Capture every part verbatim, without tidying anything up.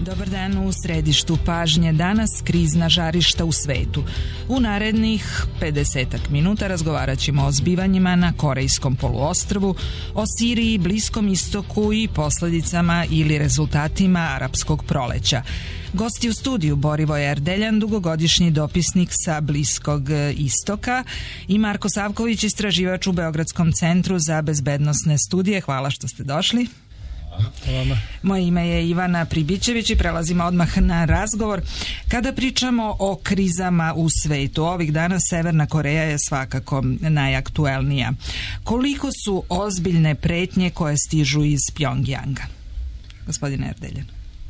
Dobar dan, u središtu pažnje danas krizna žarišta u svetu. U narednih pedesetak minuta razgovarat ćemo o zbivanjima na Korejskom poluostrvu, o Siriji, Bliskom istoku i posljedicama ili rezultatima arapskog proleća. Gosti u studiju Borivoje Erdeljan, dugogodišnji dopisnik sa Bliskog istoka, i Marko Savković, istraživač u Beogradskom centru za bezbednosne studije. Hvala što ste došli. Hvala. Moje ime je Ivana Pribićević i prelazimo odmah na razgovor. Kada pričamo o krizama u svetu, ovih dana Severna Koreja je svakako najaktuelnija. Koliko su ozbiljne pretnje koje stižu iz Pjongjanga? Gospodine Erdeljan.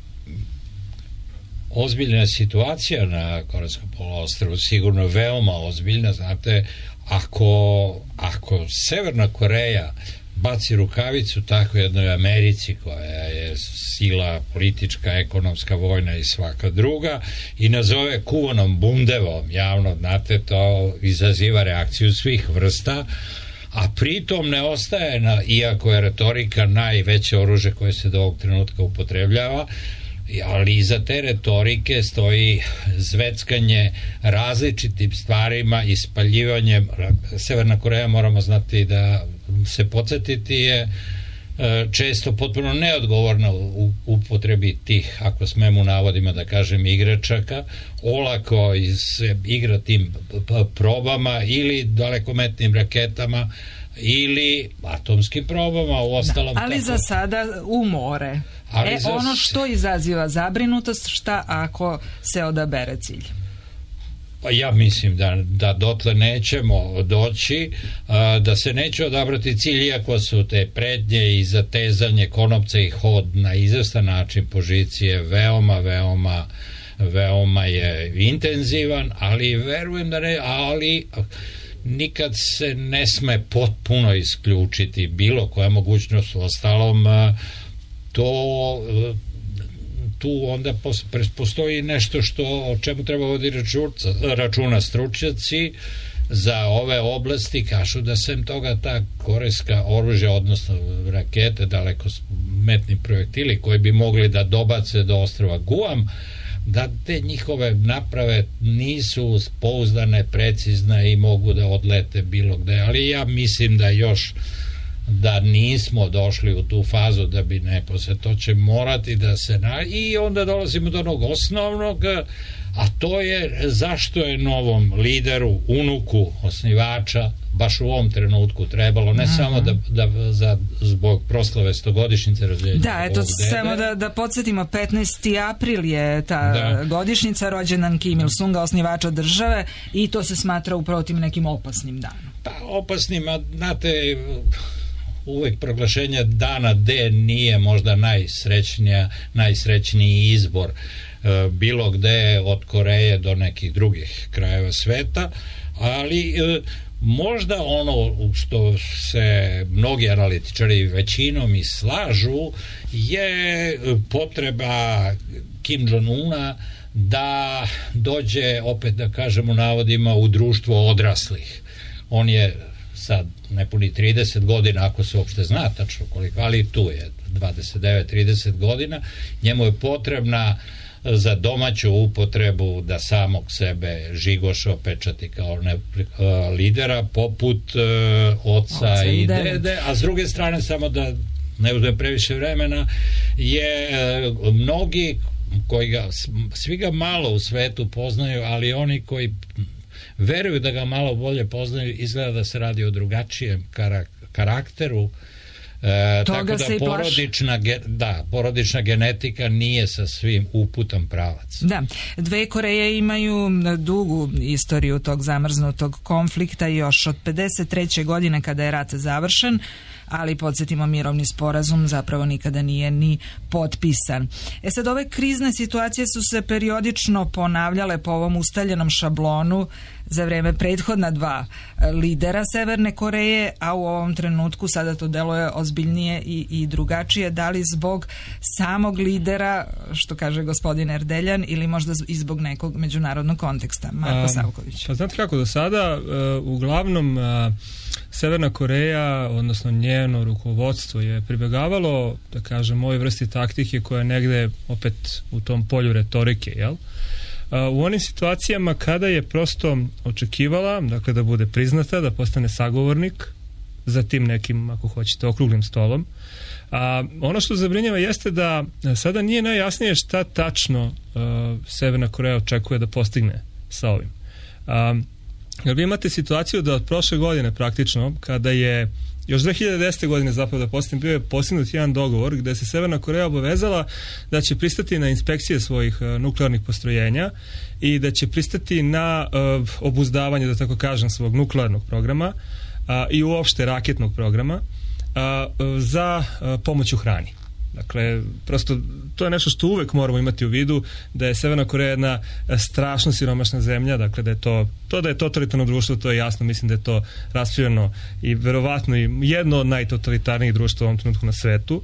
Ozbiljna situacija na Korejskom poluostrvu, sigurno veoma ozbiljna. Znate, ako, ako Severna Koreja baci rukavicu tako jednoj Americi koja je sila politička, ekonomska, vojna i svaka druga i nazove kuvanom bundevom javno, znate, to izaziva reakciju svih vrsta, a pritom ne ostaje na, iako je retorika najveće oružje koje se do ovog trenutka upotrebljava, ali iza te retorike stoji zveckanje različitim stvarima, ispaljivanjem. Severna Koreja, moramo znati da se podsjetiti, je često potpuno neodgovorna u upotrebi tih, ako smem u navodima da kažem, igračaka, olako se igra tim probama ili dalekometnim raketama ili atomskim probama, u ostalom. Da, ali tako, za sada u more. Ali e, za... ono što izaziva zabrinutost, šta ako se odabere cilj? Pa ja mislim da, da dotle nećemo doći, a, da se neće odabrati cilj, iako su te prednje i zatezanje konopca i hod na izvestan način pozicije veoma, veoma, veoma je intenzivan, ali verujem da ne, ali nikad se ne sme potpuno isključiti bilo koja mogućnost. U ostalom, to tu onda postoji nešto što, o čemu treba voditi računa. Stručnjaci za ove oblasti kažu da sem toga ta korejska oružja, odnosno rakete, dalekometni projektili koji bi mogli da dobace do ostrva Guam, da te njihove naprave nisu pouzdane, precizne i mogu da odlete bilo gde, ali ja mislim da još da nismo došli u tu fazu da bi neposle, to će morati da se na... i onda dolazimo do onog osnovnog, a to je zašto je novom lideru, unuku osnivača baš u ovom trenutku trebalo, ne Aha. samo da, da za, zbog proslave stogodišnjice rođenja. Da, eto, samo da, da podsjetimo, petnaesti april je ta da. godišnjica, rođendan Kim Il-sunga, osnivača države, i to se smatra upravo tim nekim opasnim danom. Pa opasnim, a znate, uvek proglašenje dana D nije možda najsrećnija, najsrećniji izbor e, bilo gde od Koreje do nekih drugih krajeva sveta, ali e, možda ono što se mnogi analitičari većinom i slažu je potreba Kim Jong-una da dođe, opet da kažemo navodima, u društvo odraslih. On je sad nepuni trideset godina, ako se uopšte zna tačno koliko, ali tu je dvadeset devet trideset godina, njemu je potrebna za domaću upotrebu da samog sebe žigoša opečati kao ne, uh, lidera poput uh, oca, oca i dede, a s druge strane, samo da ne uzmem previše vremena, je uh, mnogi koji ga, svi ga malo u svetu poznaju, ali oni koji veruju da ga malo bolje poznaju, izgleda da se radi o drugačijem karak- karakteru. E, tako da porodična, ge, da, porodična genetika nije sa svim uputom pravac. Da, dve Koreje imaju dugu istoriju tog zamrznutog konflikta još od pedeset treće godine kada je rat završen, ali podsjetimo, mirovni sporazum zapravo nikada nije ni potpisan. E sad, ove krizne situacije su se periodično ponavljale po ovom ustaljenom šablonu za vreme prethodna dva lidera Severne Koreje, a u ovom trenutku sada to deluje ozbiljnije i, i drugačije. Da li zbog samog lidera, što kaže gospodin Erdeljan, ili možda i zbog nekog međunarodnog konteksta? Marko Savković. Pa znate kako, do sada uh, uglavnom uh, Severna Koreja, odnosno njeno rukovodstvo je pribjegavalo, da kažem, ovoj vrsti taktike koja je negde opet u tom polju retorike, jel? U onim situacijama kada je prosto očekivala, dakle, da bude priznata, da postane sagovornik za tim nekim, ako hoćete, okruglim stolom. A ono što zabrinjava jeste da sada nije najjasnije šta tačno uh, Severna Koreja očekuje da postigne sa ovim. A, jer vi imate situaciju da od prošle godine praktično, kada je još dve hiljade desete. godine zapravo da postigne, bio je postignut jedan dogovor gde se Severna Koreja obavezala da će pristati na inspekcije svojih uh, nuklearnih postrojenja i da će pristati na uh, obuzdavanje, da tako kažem, svog nuklearnog programa uh, i uopšte raketnog programa uh, za uh, pomoć u hrani. Dakle, prosto to je nešto što uvek moramo imati u vidu, da je Severna Koreja jedna strašno siromašna zemlja, dakle da je to, to da je totalitarno društvo, to je jasno, mislim da je to raspravljeno i verovatno i jedno od najtotalitarnijih društva u ovom trenutku na svetu.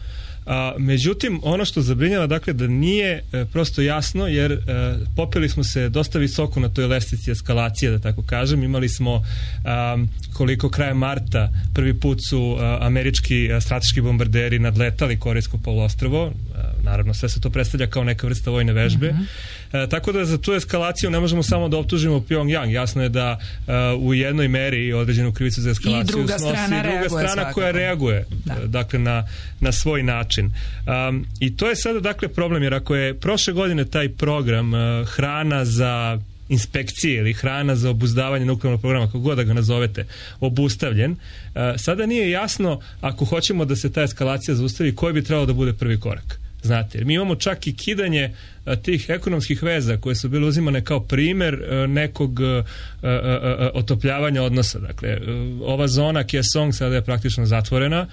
A, međutim, ono što zabrinjava, dakle, da nije e, prosto jasno, jer e, popeli smo se dosta visoko na toj lestvici eskalacije, da tako kažem. Imali smo a, koliko krajem marta prvi put su a, američki a, strateški bombarderi nadletali Korejsko poluostrvo. Naravno, sve se to predstavlja kao neka vrsta vojne vežbe. Mm-hmm. E, tako da za tu eskalaciju ne možemo samo da optužimo Pyongyang. Jasno je da a, u jednoj meri određenu krivicu za eskalaciju I druga snosi strana, druga reaguje strana svakako. koja reaguje, da. dakle, na, na svoj način. Um, i to je sada, dakle, problem, jer ako je prošle godine taj program uh, hrana za inspekcije ili hrana za obuzdavanje nuklearnog programa, kako god da ga nazovete, obustavljen, uh, sada nije jasno, ako hoćemo da se ta eskalacija zaustavi, koji bi trebalo da bude prvi korak. Znate, jer mi imamo čak i kidanje a, tih ekonomskih veza koje su bile uzimane kao primer a, nekog a, a, a, otopljavanja odnosa. Dakle, a, ova zona Kaesong sada je praktično zatvorena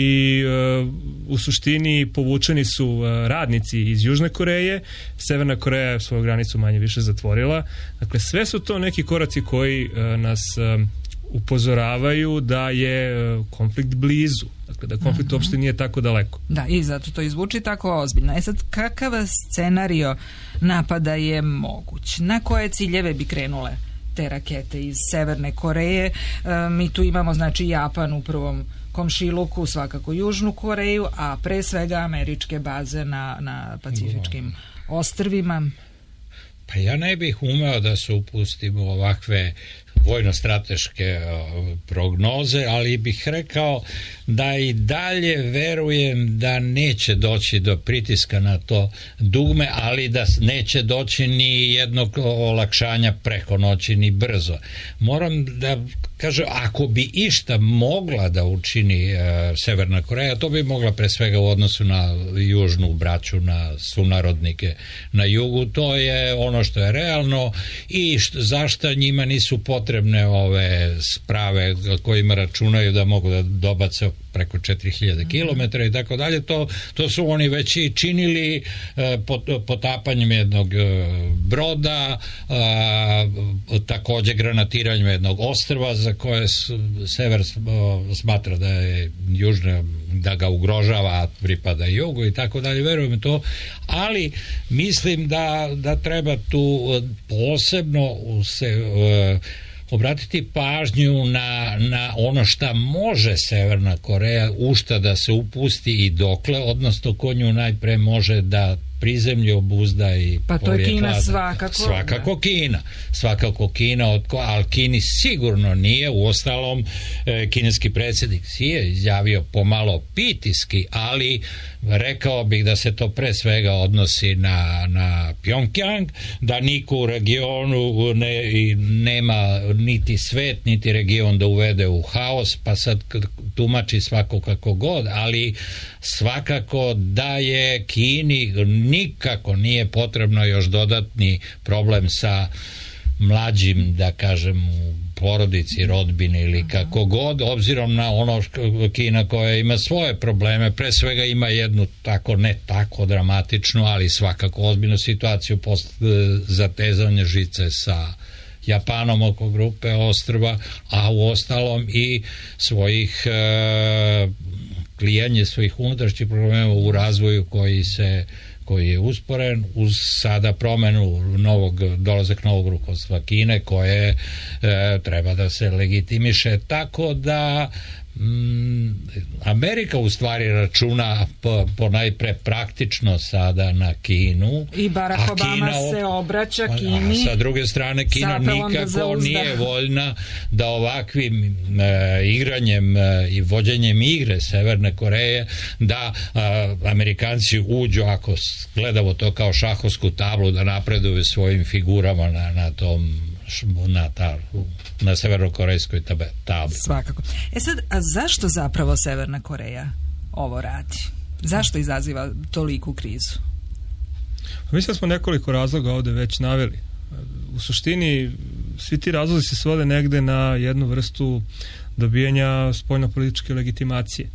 i a, u suštini povučeni su a, radnici iz Južne Koreje. Severna Koreja je svoju granicu manje više zatvorila. Dakle, sve su to neki koraci koji a, nas a, upozoravaju da je konflikt blizu. Dakle, da konflikt uh-huh. uopšte nije tako daleko. Da, i zato to izvuči tako ozbiljno. E sad, kakav scenario napada je moguć? Na koje ciljeve bi krenule te rakete iz Severne Koreje? E, mi tu imamo, znači, Japan u prvom komšiluku, svakako Južnu Koreju, a pre svega američke baze na, na Pacifičkim ostrvima. Pa ja ne bih umeo da se upustim u ovakve vojno-strateške prognoze, ali bih rekao da i dalje verujem da neće doći do pritiska na to dugme, ali da neće doći ni jednog olakšanja preko noći, ni brzo. Moram da kažem, ako bi išta mogla da učini e, Severna Koreja, to bi mogla pre svega u odnosu na južnu braću, na sunarodnike na jugu. To je ono što je realno i što, zašto njima nisu potrebne ove sprave kojima računaju da mogu da dobace preko četiri hiljade kilometara i tako dalje. To, to su oni već i činili e, pot, potapanjem jednog e, broda, e, takođe granatiranjem jednog ostrva za koje sever smatra da je južno, da ga ugrožava, a pripada jugu i tako dalje, verujem to, ali mislim da, da treba tu posebno se e, obratiti pažnju na, na ono šta može Severna Koreja, u šta da se upusti i dokle, odnosno ko nju najpre može da prizemlje obuzda i pa to je Kina svakako. Svakako da. Kina. Svakako Kina, od ko, ali Kini sigurno nije, uostalom e, kineski predsjednik si je izjavio pomalo pitiski, ali rekao bih da se to pre svega odnosi na, na Pyongyang, da niko u regionu ne, nema niti svet, niti region da uvede u haos, pa sad tumači svako kako god, ali svakako da je Kini nikako nije potrebno još dodatni problem sa mlađim, da kažem, u porodici, rodbini ili kako god, obzirom na ono Kina koja ima svoje probleme, pre svega ima jednu tako, ne tako dramatičnu, ali svakako ozbiljnu situaciju post zatezanja žice sa Japanom oko grupe ostrva, a u ostalom i svojih e, klijanje svojih unutrašnjih problema u razvoju koji se koji je usporen uz sada promenu novog, dolazak novog rukovodstva Kine koje e, treba da se legitimiše, tako da Amerika u stvari računa po, po najpre praktično sada na Kinu i Barack Obama Kina, se obraća Kini, a sa druge strane Kina nikako nije voljna da ovakvim e, igranjem e, i vođenjem igre Severne Koreje da e, Amerikanci uđu, ako gledamo to kao šahovsku tablu, da napreduju svojim figurama na, na tom na, ta, na severnokorejskoj tabli. Svakako. E sad, a zašto zapravo Severna Koreja ovo radi? Zašto izaziva toliku krizu? Mislim da smo nekoliko razloga ovde već naveli. U suštini svi ti razlozi se svode negde na jednu vrstu dobijanja spoljnopolitičke legitimacije.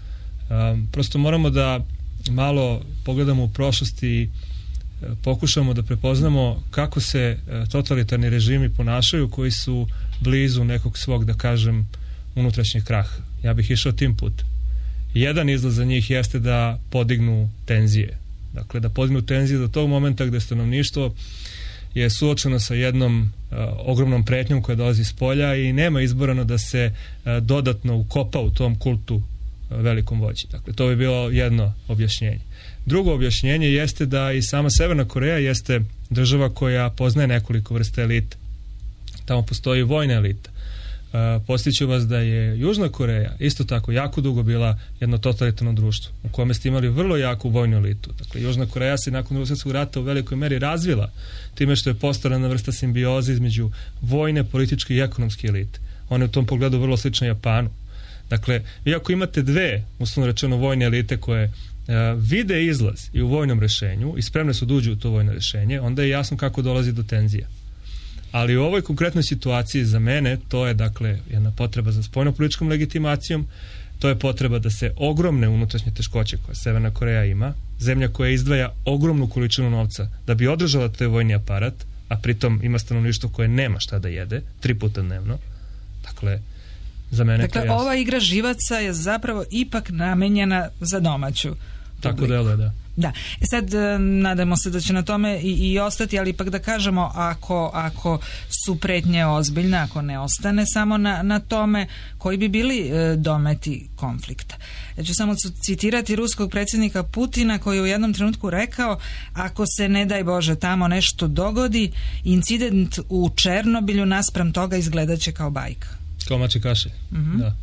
Um, prosto moramo da malo pogledamo u prošlost i pokušamo da prepoznamo kako se totalitarni režimi ponašaju koji su blizu nekog svog, da kažem, unutrašnjeg kraha. Ja bih išao tim putem. Jedan izlaz za njih jeste da podignu tenzije. Dakle, da podignu tenzije do tog momenta gde stanovništvo je suočeno sa jednom uh, ogromnom pretnjom koja dolazi iz polja i nema izborano da se uh, dodatno ukopa u tom kultu uh, velikom vođi. Dakle, to bi bilo jedno objašnjenje. Drugo objašnjenje jeste da i sama Severna Koreja jeste država koja poznaje nekoliko vrsta elita. Tamo postoji vojna elita. Uh, postiću vas da je Južna Koreja isto tako jako dugo bila jedno totalitarno društvo u kome ste imali vrlo jaku vojnu elitu. Dakle, Južna Koreja se nakon Drugog svjetskog rata u velikoj meri razvila time što je postojala vrsta simbioze između vojne, političke i ekonomske elite. Ona je u tom pogledu vrlo slična Japanu. Dakle, vi ako imate dve, uslovno rečeno, vojne elite koje Uh, vide izlaz i u vojnom rešenju i spremne su da uđu u to vojno rešenje, onda je jasno kako dolazi do tenzija. Ali u ovoj konkretnoj situaciji za mene to je, dakle, jedna potreba za spoljnopolitičkom legitimacijom, to je potreba da se ogromne unutrašnje teškoće koje Severna Koreja ima, zemlja koja izdvaja ogromnu količinu novca da bi održala taj vojni aparat, a pritom ima stanovništvo koje nema šta da jede, tri puta dnevno. Dakle, za mene dakle, to je ova igra živaca je zapravo ipak namenjena za domaću Tako publiku. deluje, da. Da. E sad, nadamo se da će na tome i, i ostati, ali ipak da kažemo, ako, ako su pretnje ozbiljne, ako ne ostane samo na, na tome, koji bi bili e, dometi konflikta. Ja ću samo citirati ruskog predsjednika Putina koji je u jednom trenutku rekao: ako se, ne daj Bože, tamo nešto dogodi, incident u Černobilju naspram toga izgledat će kao bajka. Kao mači kašelj. Mm-hmm. Da.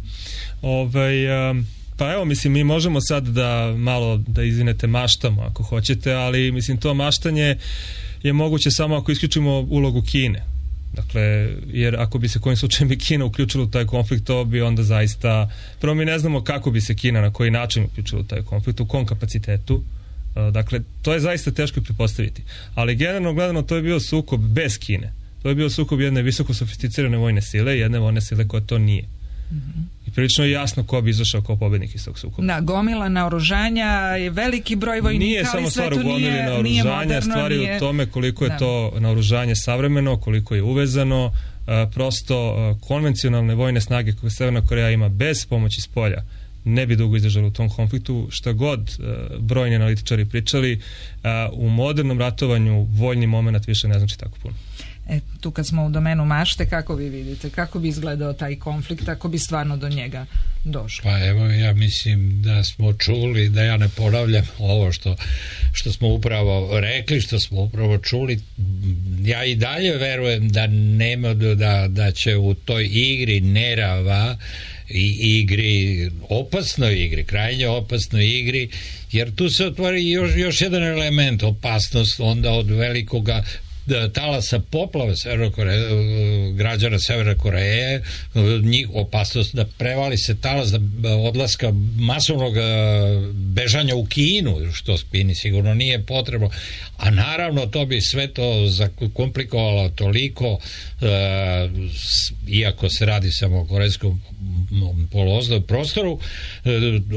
Ovaj, um, pa evo, mislim, mi možemo sad da malo, da izvinete, maštamo ako hoćete, ali mislim, to maštanje je moguće samo ako isključimo ulogu Kine. Dakle, jer ako bi se kojim slučajem i Kina uključila u taj konflikt, to bi onda zaista, prvo mi ne znamo kako bi se Kina, na koji način uključila u taj konflikt, u kom kapacitetu. Dakle, to je zaista teško pretpostaviti. Ali generalno gledano, to je bio sukob bez Kine. To je bio sukob jedne visoko sofisticirane vojne sile i jedne vojne sile koja to nije. Mm-hmm. I prilično je jasno ko bi izašao kao pobednik iz tog sukoba. Da, gomila naoružanja je veliki broj vojnika, nije samo stvar u gomili naoružanja, stvar je nije... u tome koliko je da. to naoružanje savremeno, koliko je uvezano, uh, prosto uh, konvencionalne vojne snage koje Severna Koreja ima bez pomoći s polja ne bi dugo izdržali u tom konfliktu, šta god uh, brojni analitičari pričali, uh, u modernom ratovanju voljni moment više ne znači tako puno. E, tu kad smo u domenu mašte, kako vi vidite, kako bi izgledao taj konflikt ako bi stvarno do njega došlo? Pa evo, ja mislim da smo čuli, da ja ne ponavljam ovo što, što smo upravo rekli, što smo upravo čuli. Ja i dalje verujem da nema, da, da će u toj igri nerava i igri, opasnoj igri, krajnje opasnoj igri, jer tu se otvori još, još jedan element, opasnost onda od velikoga talasa poplave Kore, građana Severne Koreje, njih opasnost da prevali se talas da odlaska masovnog bežanja u Kinu, što Spini sigurno nije potrebno, a naravno to bi sve to zakomplikovalo toliko, e, iako se radi samo o korejskom poluostrvu prostoru, e,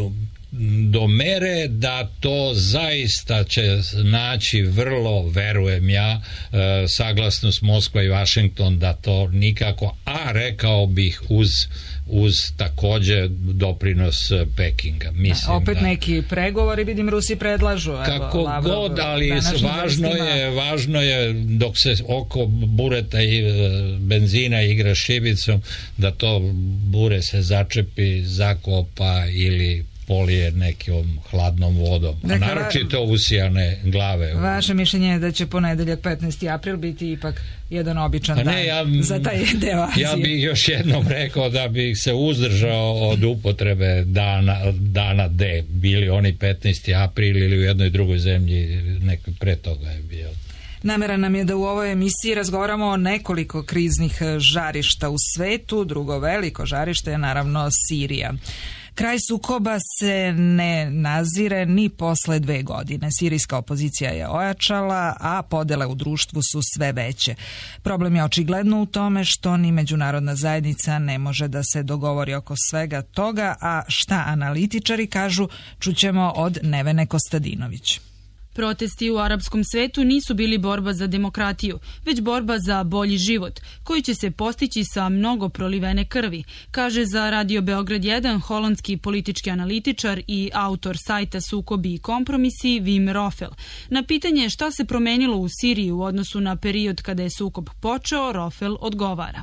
do mere da to zaista će naći vrlo, verujem ja, saglasnost Moskva i Vašington da to nikako, a rekao bih uz uz takođe doprinos Pekinga. Mislim, da, opet da, neki pregovori, vidim, Rusi predlažu. Kako evo, Lavrov, god, ali važno vestima... je, važno je dok se oko bureta i benzina igra šibicom, da to bure se začepi, zakopa ili polije nekom hladnom vodom. A dakle, naročito usijane glave. Vaše mišljenje je da će ponedeljak petnaesti april biti ipak jedan običan dan ja, za taj deo Azije. Ja bih još jednom rekao da bih se uzdržao od upotrebe dana, dana D. Bili oni petnaesti april ili u jednoj drugoj zemlji neko pre toga je bio. Namera nam je da u ovoj emisiji razgovaramo o nekoliko kriznih žarišta u svetu. Drugo veliko žarište je naravno Sirija. Kraj sukoba se ne nazire ni posle dve godine. Sirijska opozicija je ojačala, a podele u društvu su sve veće. Problem je očigledno u tome što ni međunarodna zajednica ne može da se dogovori oko svega toga, a šta analitičari kažu, čućemo od Nevene Kostadinović. Protesti u arapskom svetu nisu bili borba za demokratiju, već borba za bolji život, koji će se postići sa mnogo prolivene krvi, kaže za Radio Beograd jedan holandski politički analitičar i autor sajta Sukobi i kompromisi Wim Rofel. Na pitanje šta se promenilo u Siriji u odnosu na period kada je sukob počeo, Rofel odgovara.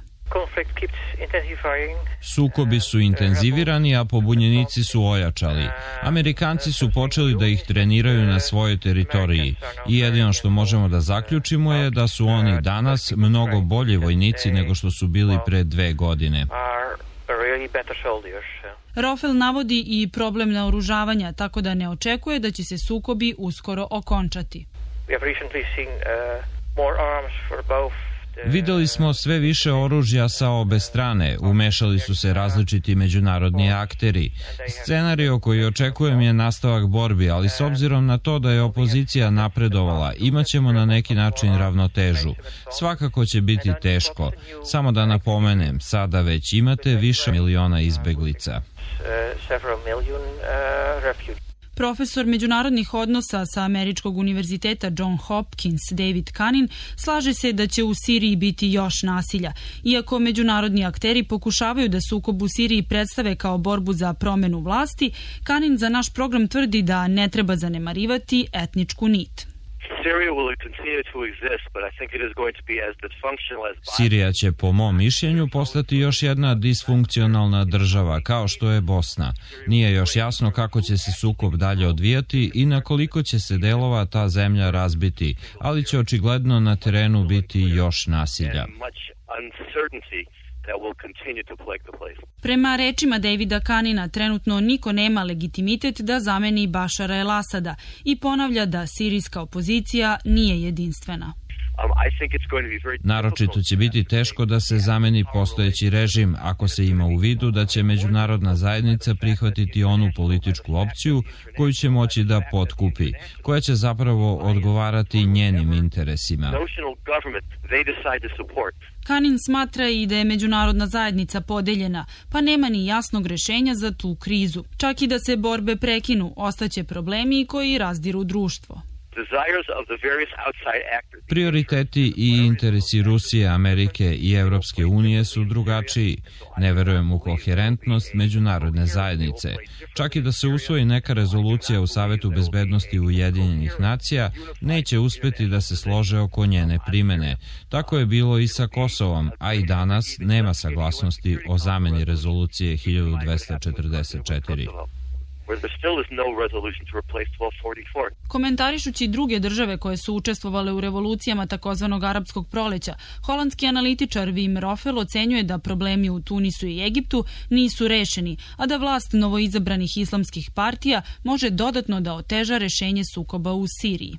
Sukobi su intenzivirani, a pobunjenici su ojačali. Amerikanci su počeli da ih treniraju na svojoj teritoriji i jedino što možemo da zaključimo je da su oni danas mnogo bolji vojnici nego što su bili pre dve godine. Rofel navodi i problem naoružavanja, tako da ne očekuje da će se sukobi uskoro okončati. Videli smo sve više oružja sa obe strane, umešali su se različiti međunarodni akteri. Scenario koji očekujem je nastavak borbi, ali s obzirom na to da je opozicija napredovala, imaćemo na neki način ravnotežu. Svakako će biti teško. Samo da napomenem, sada već imate više miliona izbeglica. Profesor međunarodnih odnosa sa Američkog univerziteta John Hopkins David Kanin slaže se da će u Siriji biti još nasilja. Iako međunarodni akteri pokušavaju da sukob u Siriji predstave kao borbu za promenu vlasti, Kanin za naš program tvrdi da ne treba zanemarivati etničku nit. Sirija će po mom mišljenju postati još jedna disfunkcionalna država kao što je Bosna. Nije još jasno kako će se sukob dalje odvijati i na koliko će se delova ta zemlja razbiti, ali će očigledno na terenu biti još nasilja. Prema rečima Davida Kanina, trenutno niko nema legitimitet da zameni Bašara el-Asada i ponavlja da sirijska opozicija nije jedinstvena. Naročito će biti teško da se zameni postojeći režim ako se ima u vidu da će međunarodna zajednica prihvatiti onu političku opciju koju će moći da potkupi, koja će zapravo odgovarati njenim interesima. Kanin smatra i da je međunarodna zajednica podeljena, pa nema ni jasnog rešenja za tu krizu. Čak i da se borbe prekinu, ostaće problemi koji razdiru društvo. Prioriteti i interesi Rusije, Amerike i Evropske unije su drugačiji. Ne verujem u koherentnost međunarodne zajednice. Čak i da se usvoji neka rezolucija u Savetu bezbednosti Ujedinjenih nacija, neće uspeti da se slože oko njene primene. Tako je bilo i sa Kosovom, a i danas nema saglasnosti o zameni rezolucije hiljadu dvesta četrdeset četiri. Komentarišući druge države koje su učestvovale u revolucijama takozvanog arapskog proleća, holandski analitičar Wim Rofel ocenjuje da problemi u Tunisu i Egiptu nisu rešeni, a da vlast novoizabranih islamskih partija može dodatno da oteža rešenje sukoba u Siriji.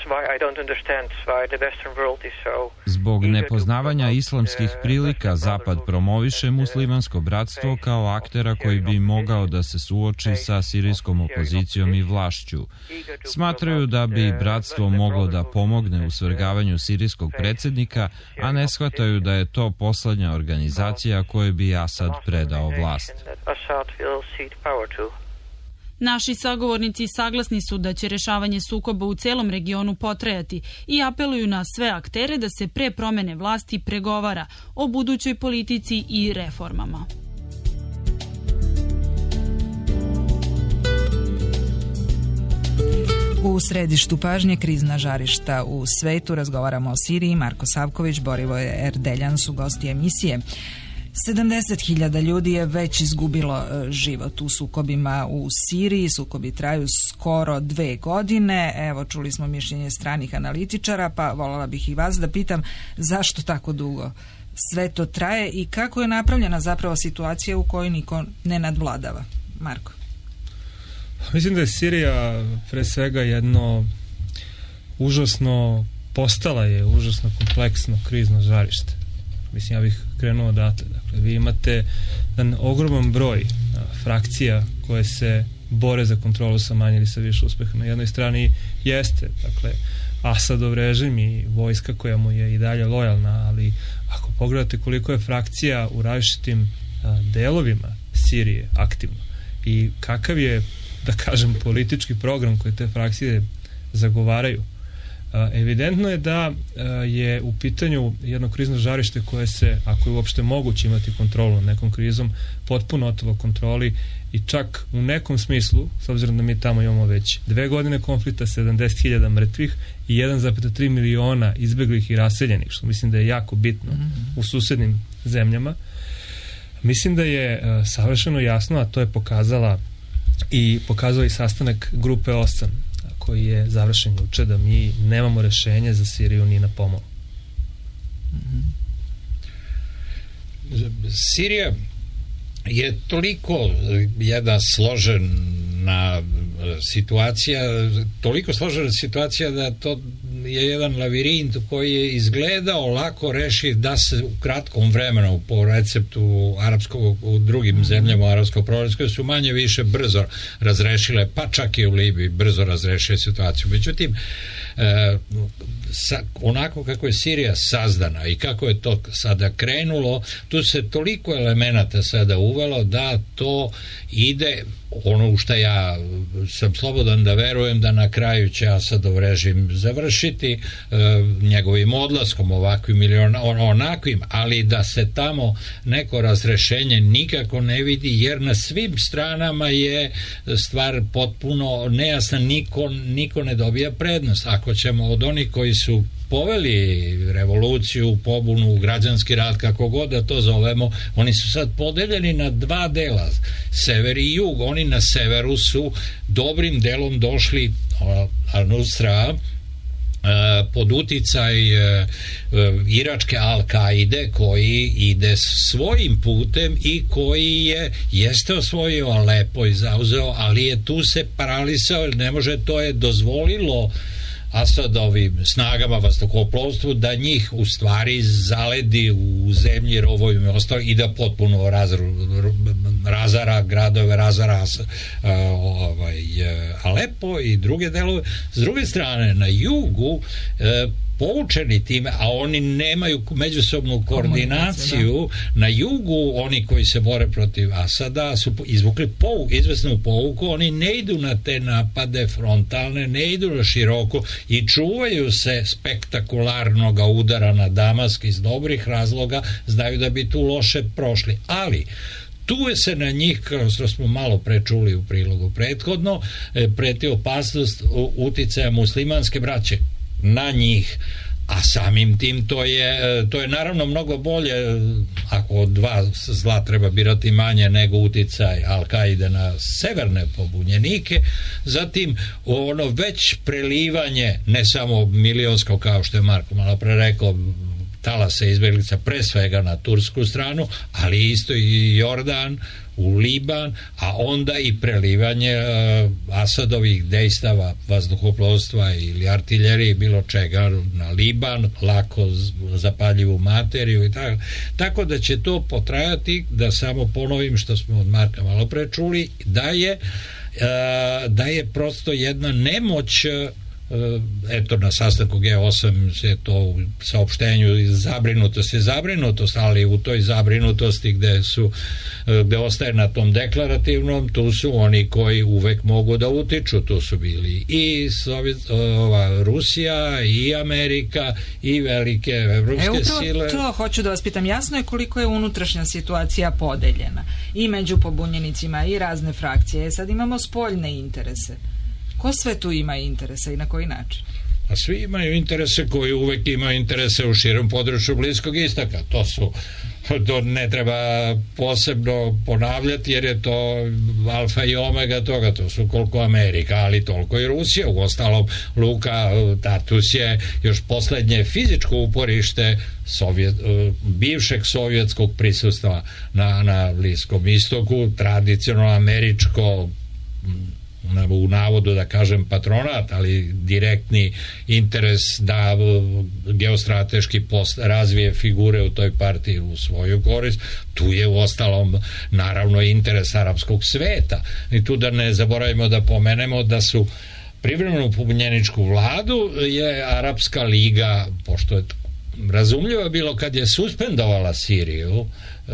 Zbog nepoznavanja islamskih prilika, Zapad promoviše muslimansko bratstvo kao aktera koji bi mogao da se suoči sa sirijskom opozicijom i vlašću. Smatraju da bi bratstvo moglo da pomogne u svrgavanju sirijskog predsjednika, a ne shvataju da je to poslednja organizacija kojoj bi Asad predao vlast. Naši sagovornici saglasni su da će rešavanje sukoba u celom regionu potrajati i apeluju na sve aktere da se pre promene vlasti pregovara o budućoj politici i reformama. U središtu pažnje krizna žarišta u svetu, razgovaramo o Siriji. Marko Savković, Borivoje Erdeljan su gosti emisije. sedamdeset hiljada ljudi je već izgubilo život u sukobima u Siriji. Sukobi traju skoro dve godine. Evo, čuli smo mišljenje stranih analitičara, pa voljela bih i vas da pitam zašto tako dugo sve to traje i kako je napravljena zapravo situacija u kojoj niko ne nadvladava. Marko. Mislim da je Sirija pre svega jedno užasno, postala je užasno kompleksno krizno žarište. Mislim, ja bih krenuo odatle. Dakle, vi imate jedan ogroman broj a, frakcija koje se bore za kontrolu sa manje ili sa više uspeha. Na jednoj strani jeste, dakle, Asadov režim i vojska koja mu je i dalje lojalna, ali ako pogledate koliko je frakcija u različitim a, delovima Sirije aktivno i kakav je, da kažem, politički program koji te frakcije zagovaraju, evidentno je da je u pitanju jedno krizno žarište koje se, ako je uopšte moguće imati kontrolu nad nekom krizom, potpuno otelo kontroli i čak u nekom smislu, s obzirom da mi tamo imamo već dve godine konflikta, sedamdeset hiljada mrtvih i jedan zarez tri miliona izbeglih i raseljenih, što mislim da je jako bitno mm-hmm. u susednim zemljama. Mislim da je uh, savršeno jasno, a to je pokazala i pokazao i sastanak grupe osam koji je završen juče, da mi nemamo rešenje za Siriju ni na pomalo. Sirija je toliko jedna složena situacija, toliko složena situacija da to je jedan lavirint koji je izgledao lako rešiv da se u kratkom vremenu po receptu arapskog, u drugim zemljama arapskog progresa koje su manje više brzo razrešile, pa čak i u Libiji brzo razrešile situaciju. Međutim, e, sa, onako kako je Sirija sazdana i kako je to sada krenulo, tu se toliko elemenata sada uvelo da to ide, ono u što ja sam slobodan da verujem da na kraju će Asadov režim završiti e, njegovim odlaskom ovakvim ili on, onakvim, ali da se tamo neko razrešenje nikako ne vidi, jer na svim stranama je stvar potpuno nejasna, niko, niko ne dobija prednost. Ako ćemo od onih koji su poveli revoluciju, pobunu, građanski rat, kako god da to zovemo, oni su sad podeljeni na dva dela, sever i jug. Oni na severu su dobrim delom došli Al-Nusra pod uticaj iračke Al-Kaide, koji ide svojim putem i koji je jeste osvojio Alepo i zauzeo, ali je tu se paralisao, ne može, to je dozvolilo Asadovim snagama vazduhoplovstvu da njih u stvari zaledi u zemlji, rovovima i ostalo i da potpuno razru, razara gradove, razara uh, ovaj, Alepo i druge delove. S druge strane, na jugu uh, poučeni time, a oni nemaju međusobnu koordinaciju, na jugu oni koji se bore protiv Asada su izvukli pouku, izvesnu pouku, oni ne idu na te napade frontalne, ne idu na široko i čuvaju se spektakularnog udara na Damask iz dobrih razloga, znaju da bi tu loše prošli, ali tu je se na njih, kao što smo malo prečuli u prilogu prethodno, preti opasnost uticaja muslimanske braće na njih, a samim tim to je, to je naravno mnogo bolje, ako od dva zla treba birati manje nego uticaj Al-Kaide na severne pobunjenike. Zatim ono već prelivanje, ne samo milionsko kao što je Marko malo pre rekao, talasa izbeglica pre svega na tursku stranu, ali isto i Jordan, u Liban, a onda i prelivanje uh, Asadovih dejstava vazduhoplovstva ili artiljerije, bilo čega na Liban, lako zapaljivu materiju i tako. Tako da će to potrajati, da samo ponovim što smo od Marka malo pre čuli, da je, uh, da je prosto jedna nemoć eto na sastanku G osam se to u saopštenju zabrinutost je zabrinutost, ali u toj zabrinutosti gde su gde ostaje na tom deklarativnom, tu su oni koji uvek mogu da utiču, tu su bili i Sovjet, ova, Rusija i Amerika i velike evropske e, sile. To hoću da vas pitam, jasno je koliko je unutrašnja situacija podeljena i među pobunjenicima i razne frakcije. Sad imamo spoljne interese. Ko sve tu ima interese i na koji način? A svi imaju interese koji uvek imaju interese u širom području Bliskog istoka. To su, to ne treba posebno ponavljati jer je to alfa i omega toga, to su koliko Amerika, ali toliko i Rusija. U ostalom, Luka Tartus je još poslednje fizičko uporište Sovjet, bivšeg sovjetskog prisustva na, na Bliskom istoku, tradicionalno američko, u navodu da kažem patronat, ali direktni interes da geostrateški post razvije figure u toj partiji u svoju korist. Tu je u ostalom naravno interes arapskog sveta i tu da ne zaboravimo da pomenemo da su privremenu pobunjeničku vladu je Arapska liga, pošto je razumljivo bilo kad je suspendovala Siriju,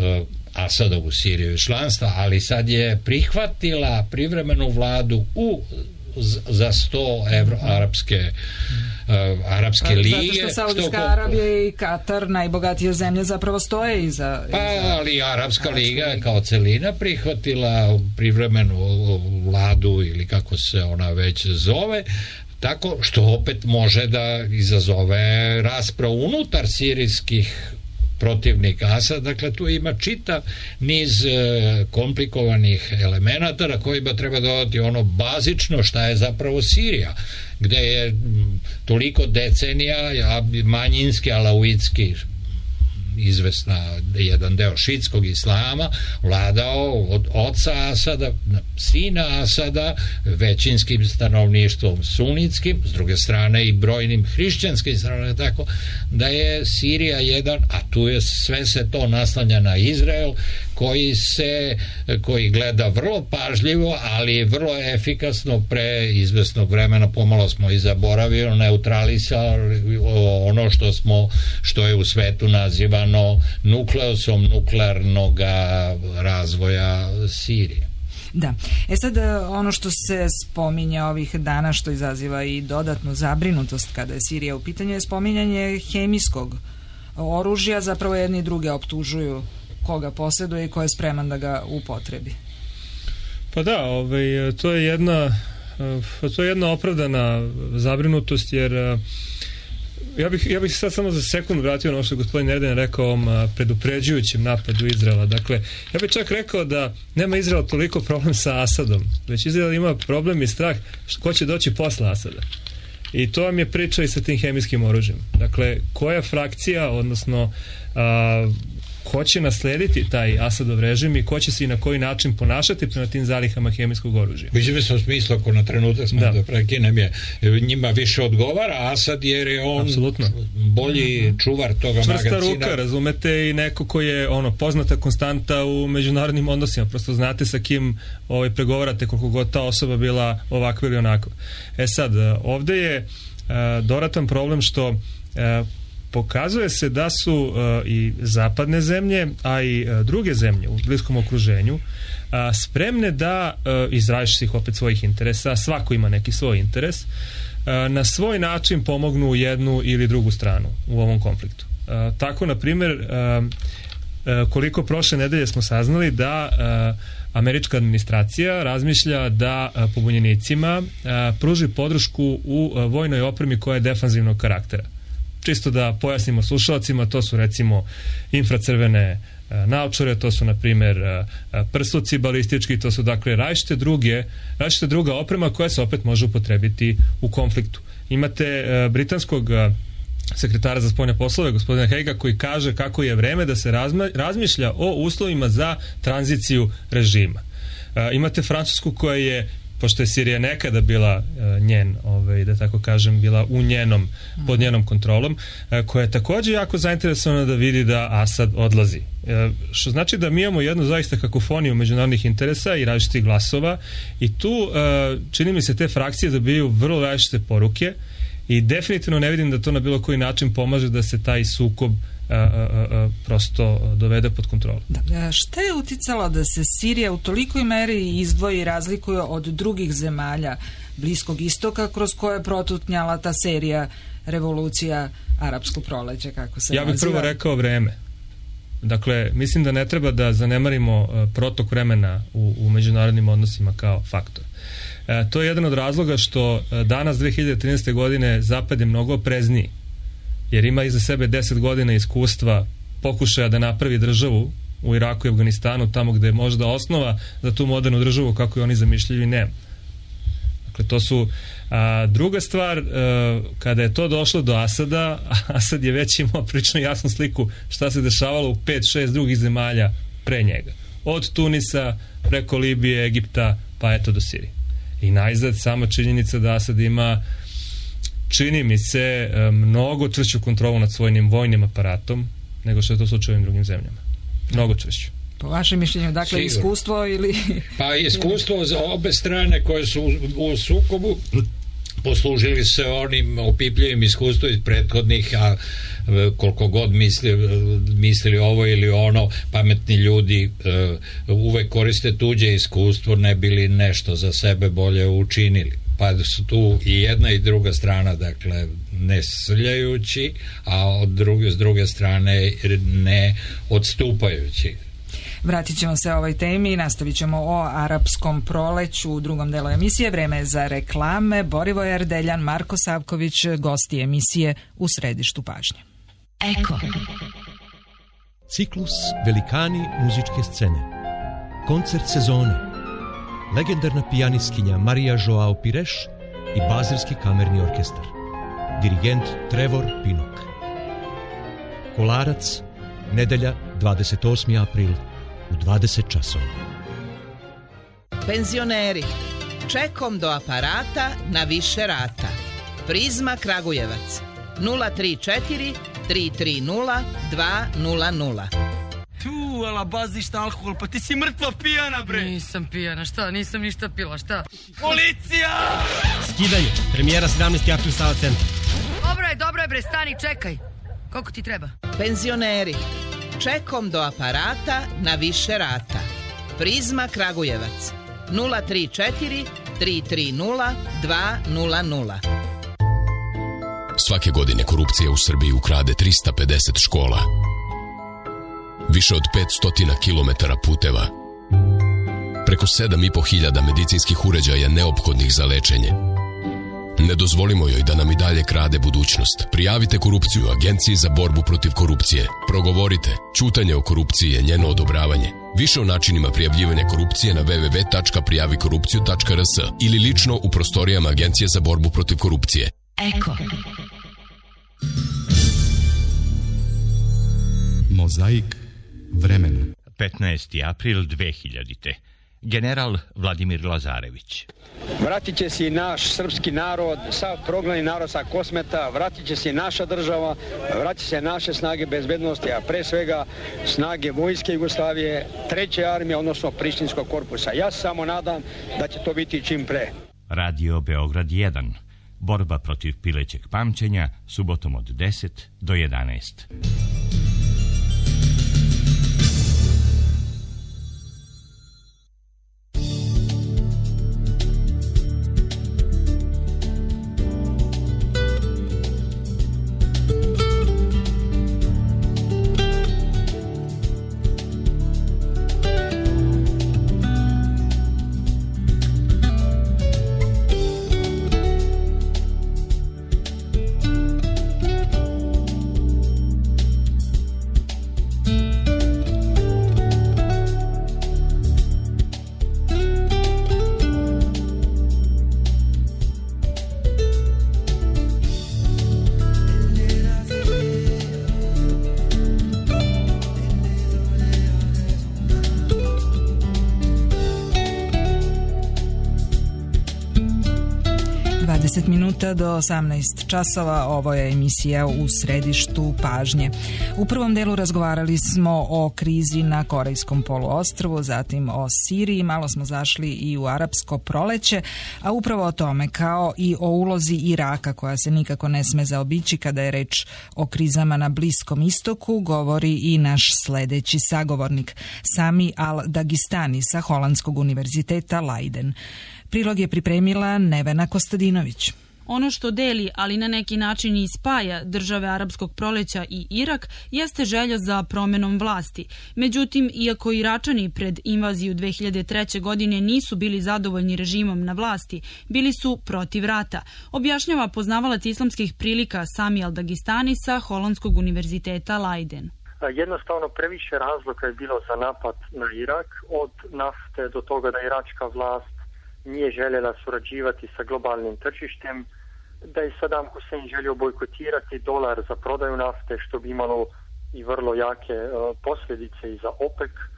Asadovu Siriju i članstva, ali sad je prihvatila privremenu vladu u za sto evro arapske uh, arapske lige. Zato što Saudijska Arabija i Katar, najbogatije zemlje, zapravo stoje iza... Pa, ali Arapska liga kao celina prihvatila privremenu vladu ili kako se ona već zove, tako što opet može da izazove raspravu unutar sirijskih protivnika Asada. Dakle, tu ima čitav niz e, komplikovanih elemenata na kojima treba dodati ono bazično šta je zapravo Sirija, gde je m, toliko decenija a manjinski alauitski izvesna jedan deo šitskog islama vladao od oca Asada, sina Asada, većinskim stanovništvom sunitskim, s druge strane i brojnim hrišćanskim stanovništvom, tako da je Sirija jedan, a tu je sve se to naslanja na Izrael koji se, koji gleda vrlo pažljivo, ali vrlo efikasno pre izvesnog vremena, pomalo smo i zaboravili, neutralisali ono što smo, što je u svetu nazivano nukleosom nuklearnog razvoja Sirije. Da. E sad, ono što se spominje ovih dana, što izaziva i dodatnu zabrinutost kada je Sirija u pitanju, je spominjanje hemijskog oružja. Zapravo jedni i druge optužuju koga posjeduje i ko je spreman da ga upotrebi. Pa da, ovaj, to je jedna to je jedna opravdana zabrinutost, jer ja bih, ja bih sad samo za sekund vratio na ono što je gospodin Erden rekao o ovom predupređujućem napadu Izraela. Dakle, ja bih čak rekao da nema Izrael toliko problem sa Asadom, već Izrael ima problem i strah ko će doći posle Asada. I to vam je priča i sa tim hemijskim oružjem. Dakle, koja frakcija, odnosno a, ko će naslediti taj Asadov režim i ko će se i na koji način ponašati prema tim zalihama hemijskog oružja. Mislim sam u smislu, ako na trenutak smo da, da prekinem je, njima više odgovara Asad jer je on Absolutno. bolji čuvar toga Čvrsta magacina. Čvrsta ruka, razumete, i neko ko je ono, poznata konstanta u međunarodnim odnosima, prosto znate sa kim ovaj, pregovarate, koliko god ta osoba bila ovakva ili onako. E sad, ovde je uh, doratan problem što uh, pokazuje se da su uh, i zapadne zemlje, a i uh, druge zemlje u bliskom okruženju uh, spremne da uh, iz različitih opet svojih interesa, svako ima neki svoj interes, uh, na svoj način pomognu jednu ili drugu stranu u ovom konfliktu. Uh, tako, na primjer, uh, uh, koliko prošle nedelje smo saznali da uh, američka administracija razmišlja da uh, pobunjenicima uh, pruži podršku u uh, vojnoj opremi koja je defanzivnog karaktera. Čisto da pojasnimo slušalcima, to su recimo infracrvene naočare, to su na primjer prsluci balistički, to su dakle različite druge, različite druga oprema koja se opet može upotrebiti u konfliktu. Imate britanskog sekretara za spoljne poslove, gospodina Heiga, koji kaže kako je vreme da se razmišlja o uslovima za tranziciju režima. Imate Francusku koja je pošto je Sirija nekada bila uh, njen, ovaj, da tako kažem, bila u njenom, pod njenom kontrolom, uh, koja je takođe jako zainteresovana da vidi da Asad odlazi. Uh, što znači da mi imamo jednu zaista kakofoniju međunarodnih interesa i različitih glasova i tu uh, čini mi se te frakcije dobiju vrlo različite poruke i definitivno ne vidim da to na bilo koji način pomaže da se taj sukob A, a, a, prosto dovede pod kontrolu. Da, šta je uticalo da se Sirija u tolikoj meri izdvoji i razlikuje od drugih zemalja Bliskog istoka kroz koje je protutnjala ta serija revolucija Arapsko proleće, kako se ja bih naziva? prvo rekao vreme. Dakle, mislim da ne treba da zanemarimo uh, protok vremena u, u međunarodnim odnosima kao faktor. Uh, to je jedan od razloga što uh, danas dve hiljade trinaeste. godine Zapad je mnogo oprezniji, jer ima iza sebe deset godina iskustva pokušaja da napravi državu u Iraku i Afganistanu, tamo gde je možda osnova za tu modernu državu kako je oni zamišljaju i nema. Dakle, to su a, druga stvar, a, kada je to došlo do Asada, Asad je već imao prilično jasnu sliku šta se dešavalo u pet šest drugih zemalja pre njega. Od Tunisa, preko Libije, Egipta, pa eto do Sirije. I najzad sama činjenica da Asad ima, čini mi se, mnogo čvršću kontrolu nad svojim vojnim aparatom nego što je to slučaj u ovim drugim zemljama. Mnogo čvršću. Po vašem mišljenju, dakle, Sigur. iskustvo ili... Pa iskustvo za obe strane koje su u, u sukobu poslužili se onim opipljivim iskustvom iz prethodnih, a koliko god misli, mislili ovo ili ono, pametni ljudi uh, uvek koriste tuđe iskustvo, ne bili nešto za sebe bolje učinili. Pa su tu i jedna i druga strana, dakle, ne srljajući, a od druge, s druge strane ne odstupajući. Vratit ćemo se ovoj temi i nastavit ćemo o arapskom proleću u drugom delu emisije. Vreme je za reklame. Borivoje Ardeljan, Marko Savković, gosti emisije U središtu pažnje. Eko. Ciklus Velikani muzičke scene. Koncert sezone. Legendarna pijanistkinja Marija Joao Pires i Bazilski kamerni orkestar. Dirigent Trevor Pinnock. Kolarac, nedelja dvadeset osmi april u dvadeset časova. Penzioneri, čekom do aparata na više rata. Prizma Kragujevac nula tri četiri tri tri nula dva nula nula. Tu, ala baziš na alkohol, pa ti si mrtva pijana, bre. Nisam pijana, šta? Nisam ništa pila, šta? Policija! Skidanje, premijera sedamnaesti april Sava centar. Dobro je, dobro je, bre, stani, čekaj. Koliko ti treba? Penzioneri, čekom do aparata na više rata. Prizma Kragujevac nula tri četiri tri tri nula dva nula nula. Svake godine korupcija u Srbiji ukrade trista pedeset škola. Više od petsto kilometara puteva. Preko sedam i po hiljada medicinskih uređaja neophodnih za lečenje. Ne dozvolimo joj da nam i dalje krade budućnost. Prijavite korupciju Agenciji za borbu protiv korupcije. Progovorite. Ćutanje o korupciji je njeno odobravanje. Više o načinima prijavljivanja korupcije na w w w tačka prijavi korupciju tačka r s ili lično u prostorijama Agencije za borbu protiv korupcije. Eko. Mozaik vremena. petnaesti april dve hiljadite. General Vladimir Lazarević. Vratit će se i naš srpski narod, sav prognani narod sa Kosmeta, vratit će se i naša država, vratit će se naše snage bezbednosti, a pre svega snage vojske Jugoslavije, treće armije, odnosno Prištinskog korpusa. Ja se samo nadam da će to biti čim pre. Radio Beograd jedan. Borba protiv pilećeg pamćenja, subotom od deset do jedanaest. minuta do osamnaest časova. Ovo je emisija U središtu pažnje. U prvom delu razgovarali smo o krizi na Korejskom poluostrvu, zatim o Siriji, malo smo zašli i u arapsko proleće, a upravo o tome, kao i o ulozi Iraka, koja se nikako ne sme zaobići kada je reč o krizama na Bliskom istoku, govori i naš sledeći sagovornik, Sami Al-Dagistani sa Holandskog univerziteta Leiden. Prilog je pripremila Nevena Kostadinović. Ono što deli, ali na neki način i spaja države arapskog proleća i Irak, jeste želja za promenom vlasti. Međutim, iako Iračani pred invaziju dve hiljade treće. godine nisu bili zadovoljni režimom na vlasti, bili su protiv rata. Objašnjava poznavalac islamskih prilika Sami Al-Dagistani sa Holandskog univerziteta Leiden. Jednostavno previše razloga je bilo za napad na Irak, od nafte do toga da iračka vlast nije željela surađivati sa globalnim tržištem, da je Saddam Hussein želio bojkotirati dolar za prodaju nafte, što bi imalo i vrlo jake uh, posljedice i za OPEC, uh,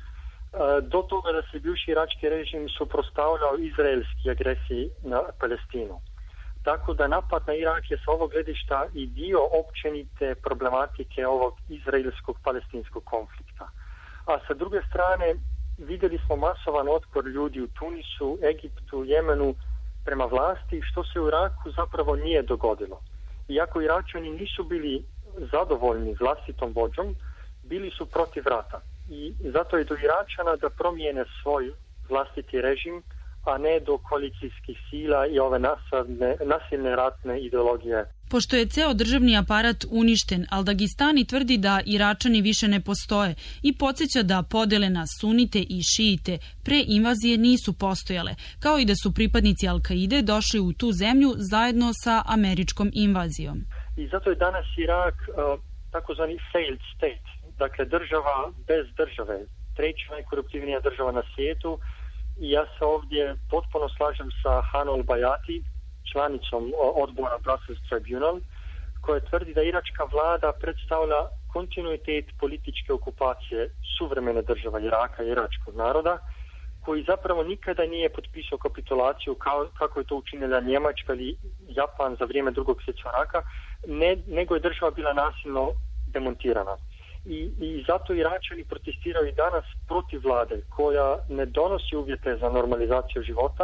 do toga da se bivši irački režim suprotstavljao izraelski agresiji na Palestinu. Tako da napad na Irak je sa ovog gledišta i dio općenite problematike ovog izraelskog-palestinskog konflikta. A sa druge strane, vidjeli smo masovan otpor ljudi u Tunisu, Egiptu, Jemenu prema vlasti, što se u Iraku zapravo nije dogodilo. Iako Iračani nisu bili zadovoljni vlastitom vođom, bili su protiv rata. I zato je do Iračana da promijene svoj vlastiti režim, a ne do koalicijskih sila i ove nasilne, nasilne ratne ideologije. Pošto je ceo državni aparat uništen, Al-Dagistani tvrdi da Iračani više ne postoje i podsjeća da podele na sunite i šiite pre invazije nisu postojale, kao i da su pripadnici Al-Kaide došli u tu zemlju zajedno sa američkom invazijom. I zato je danas Irak uh, takozvani failed state, dakle država bez države, treća najkoruptivnija država na svijetu. I ja se ovdje potpuno slažem sa Hano al-Bayati, članicom odbora Brussels Tribunal, koja tvrdi da iračka vlada predstavlja kontinuitet političke okupacije suvremene države Iraka i iračkog naroda, koji zapravo nikada nije potpisao kapitulaciju kao, kako je to učinila Njemačka ili Japan za vrijeme drugog svjetskog rata, ne, nego je država bila nasilno demontirana. I, i zato Iračani protestiraju i danas protiv vlade koja ne donosi uvjete za normalizaciju života,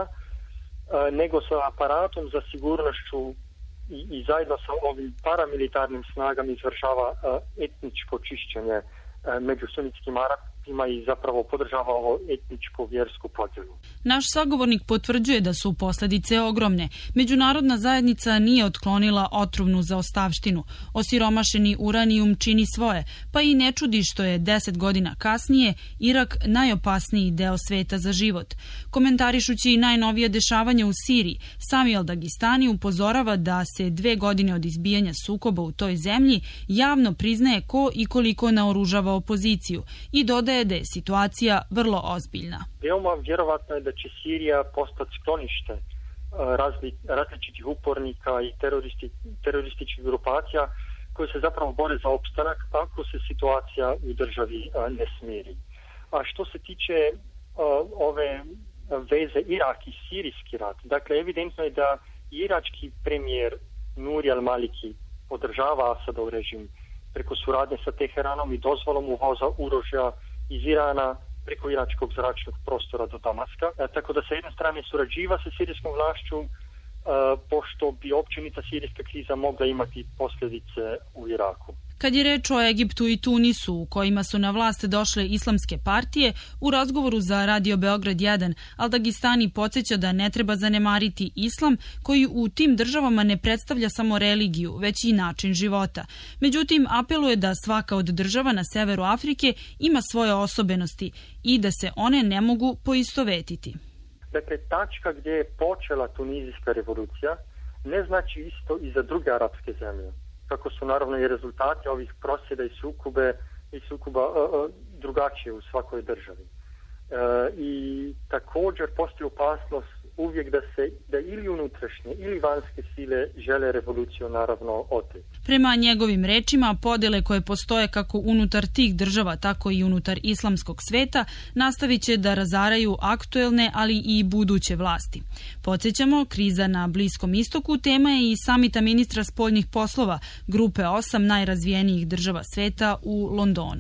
nego sa aparatom za sigurnošću i, i zajedno sa ovim paramilitarnim snagama izvršava etničko čišćenje među sunitskim Arapima i zapravo podržava ovo etničko vjersku podjelu. Naš sagovornik potvrđuje da su posljedice ogromne. Međunarodna zajednica nije otklonila otrovnu zaostavštinu. Osiromašeni uranijum čini svoje, pa i ne čudi što je deset godina kasnije Irak najopasniji deo sveta za život. Komentarišući najnovije dešavanja u Siriji, Sami Al-Dagistani upozorava da se dve godine od izbijanja sukoba u toj zemlji javno priznaje ko i koliko naoružava opoziciju i dodaje da je situacija vrlo ozbiljna. Veoma vjerovatno je da će Sirija postati sklonište razli, različitih upornika i teroristi, terorističkih grupacija koje se zapravo bore za opstanak ako se situacija u državi ne smiri. A što se tiče uh, ove veze Irak i sirijski rat, dakle evidentno je da irački premijer Nuri al-Maliki podržava Asadov režim preko suradnje sa Teheranom i dozvolom uvoza oružja iz Irana preko iračkog zračnog prostora do Damaska. E, tako da sa jedne strane surađiva sa sirijskom vlašću, e, pošto bi općenita sirijska kriza mogla imati posljedice u Iraku. Kad je reč o Egiptu i Tunisu, u kojima su na vlast došle islamske partije, u razgovoru za Radio Beograd jedan, Al-Dagistani podsjeća da ne treba zanemariti islam, koji u tim državama ne predstavlja samo religiju, već i način života. Međutim, apeluje da svaka od država na severu Afrike ima svoje osobenosti i da se one ne mogu poistovetiti. Dakle, tačka gdje je počela tunizijska revolucija ne znači isto i za druge arapske zemlje, kako su naravno i rezultati ovih prosvjeda i sukobe i sukoba uh, uh, drugačije u svakoj državi. Uh, I također postoji opasnost uvijek da se da ili unutrašnje ili vanjske sile žele revoluciju naravno oteti. Prema njegovim rečima, podele koje postoje kako unutar tih država, tako i unutar islamskog sveta, nastavit će da razaraju aktuelne, ali i buduće vlasti. Podsjećamo, kriza na Bliskom istoku tema je i samita ministra spoljnih poslova grupe osam najrazvijenijih država sveta u Londonu.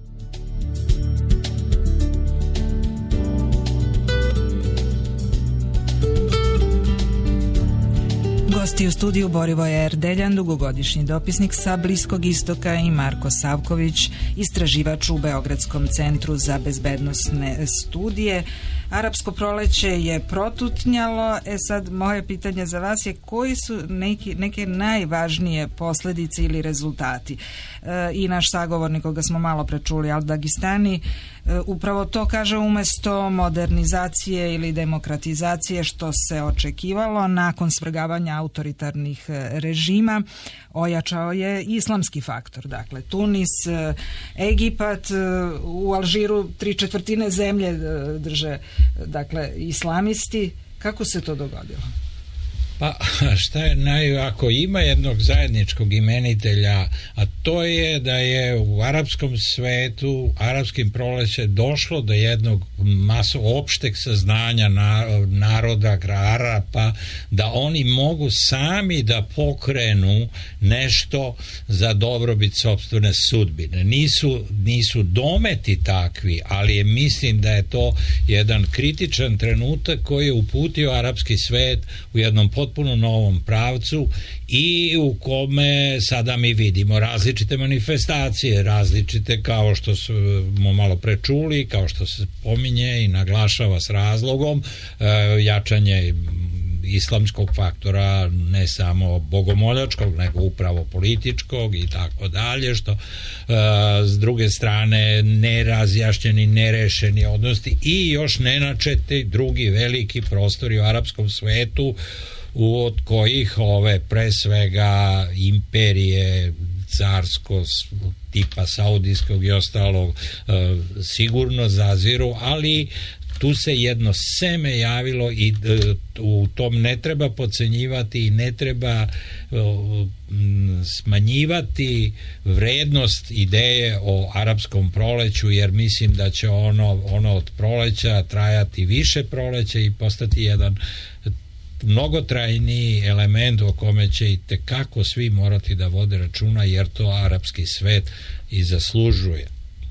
Gosti u studiju Borivoje Erdeljan, dugogodišnji dopisnik sa Bliskog istoka, i Marko Savković, istraživač u Beogradskom centru za bezbednosne studije. Arapsko proleće je protutnjalo. E sad, moje pitanje za vas je koji su neki, neke najvažnije posljedice ili rezultati? E, I naš sagovornik, koga smo malo prečuli, Al-Dagistani, e, upravo to kaže, umjesto modernizacije ili demokratizacije što se očekivalo nakon svrgavanja autoritarnih režima, ojačao je islamski faktor. Dakle, Tunis, Egipat, u Alžiru tri četvrtine zemlje drže, dakle, islamisti. Kako se to dogodilo? Pa šta je naj, ako ima jednog zajedničkog imenitelja, a to je da je u arapskom svetu, arapskim proleće došlo do jednog maso opšteg saznanja na, naroda Arapa, da oni mogu sami da pokrenu nešto za dobrobit sopstvene sudbine. Nisu, nisu dometi takvi, ali je, mislim da je to jedan kritičan trenutak koji je uputio arapski svet u jednom potpuno novom pravcu i u kome sada mi vidimo različite manifestacije, različite, kao što smo malo prečuli, kao što se pominje i naglašava s razlogom, e, jačanje islamskog faktora, ne samo bogomoljačkog, nego upravo političkog i tako dalje, što e, s druge strane nerazjašnjeni, nerešeni odnosi i još nenačeti drugi veliki prostori u arapskom svetu, od kojih ove pre svega imperije carsko tipa saudijskog i ostalog e, sigurno zaziru, ali tu se jedno seme javilo i e, u tom ne treba podcenjivati i ne treba e, smanjivati vrednost ideje o arapskom proleću, jer mislim da će ono, ono od proleća trajati više proleća i postati jedan mnogotrajniji element o kome će i tekako svi morati da vode računa, jer to arapski svet i zaslužuje.